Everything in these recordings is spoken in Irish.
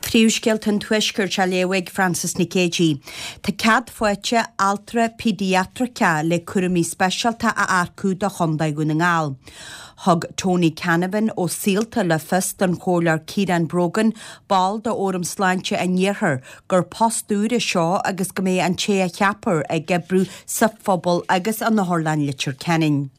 Tríúsceilt an tuisgur se léigh Francis Nicagí. Tá cad foiite altra pediatrica le curamí specialta a arcú do chondaid gúna ngáil. Thug Tony Canavan ó síalta le fist an chólar Kieran Brogan ball do óram sláinte a níorthar gur postúra seo agus go mé an té a cheapar ag gebrú sa phobal agus an na Horlan litir Kenning.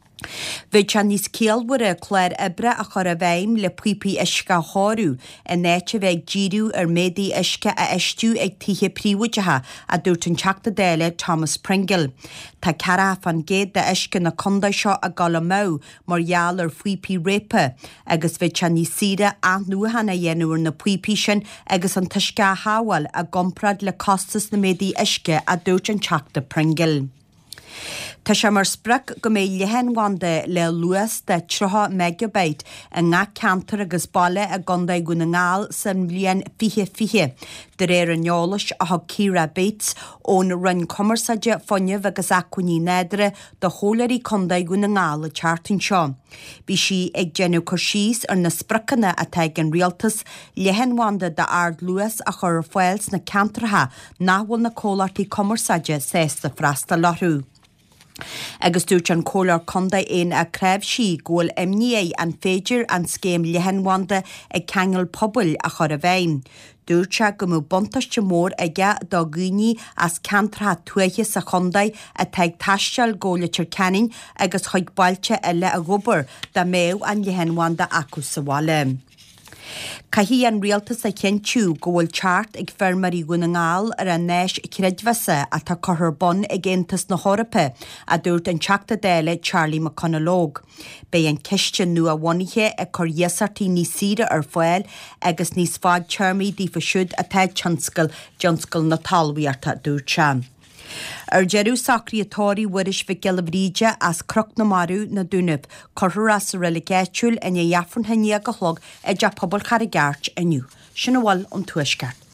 Bhid se níos céalmhara chléir ibre a chur a bhéim le puipi isce háú a néite bheith díú médaí isce a istú ag tithe príomhaideatha a dúirt an teachta déile Thomas Pringle. Tá cara fan géad de isce na condaid seo a gala mó margheall ar puipi répa agus bhid se níos sire annuhanna dhéanúir na puipi sin agus an tuisce a hábhail a gomprad le costas na médaí isce a dúirt an teachta Pringle. Tá sé mar sprec go mé lehenhhainde le luas de 3 megabyte a ngá cantar agus balle a gondaid gúna ngáil san blian fihe de réir an neolais a thug Ciara Bates ón run commerceide fonne agus acuní nédre do cholarí condaid gúna ngáil a chartan seo. Bhí si ag genú corsís ar na spracana a teag an rialtas lehenhhainde de ard luas a chur foiils na cantartha náhfuil na cólartaí commerceide sésta frasta lorú. Agus dúirt an chólar condaid éin a creibh si ggóil MNA an féidir an scéim lehenhhainde ag cheangal pobl a chur a bhéim. Dúirt se go mú bontaiste mór aige do gúní as cantartha tuaithe sa chondaid a teag taisteal ggólatir Kenning agus chuig bailte eile a gobar da méh an lehenhhainde acu sa bhaile. Caihí an rialtas a cinntiú ggóil teart ag fermarí gúna ngáil ar an néis credmhasa a tá cothar bon ag Aontas na Hórapa a dúirt an teachta déile Charlie McConalogue. Bé an ceiste nua bhainithe a chur dhéasartaí níos sire ar foiil agus níos fád teirmí dífa siúd a teag tionscail na talmhaíarta dúirt se. Ar jeú sacríatóirí bhuiris bhí gelabhríide as croc na marú na dúnamh chorthar as religéitiúil in a dheafran haine go chlog ag de pobl char a gceart aniu. Sin bhfuil an tuisceart.